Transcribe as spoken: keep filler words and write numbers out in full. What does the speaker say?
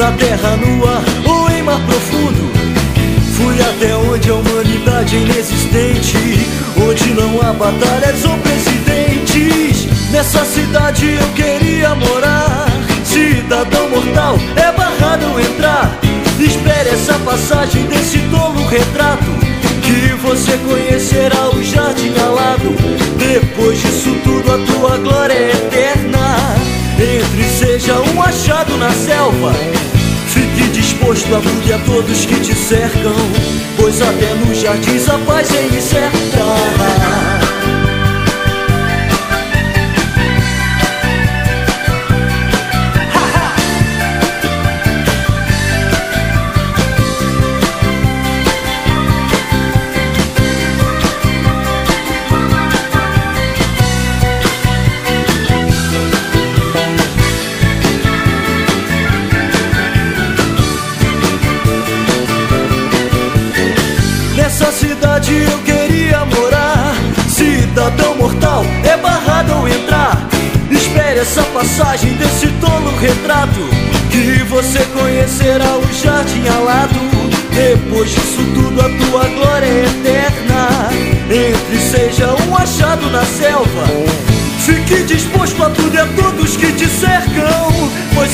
na terra nua ou em mar profundo. Fui até onde a humanidade é inexistente, onde não há batalhas ou presidentes. Nessa cidade eu queria morar. Cidadão mortal, é barrado entrar. Espere essa passagem desse tolo retrato, que você conhecerá o jardim alado. Depois disso tudo a tua glória é eterna. Entre e seja um achado na selva. Fique disposto a tudo e a todos que te cercam, pois até nos jardins a paz é incerta. Nessa cidade eu queria morar. Cidadão mortal, é barrado ao entrar. Espere essa passagem desse tolo retrato, que você conhecerá o jardim alado. Depois disso tudo a tua glória é eterna. Entre e seja um achado na selva. Fique disposto a tudo e a todos que te cercam, pois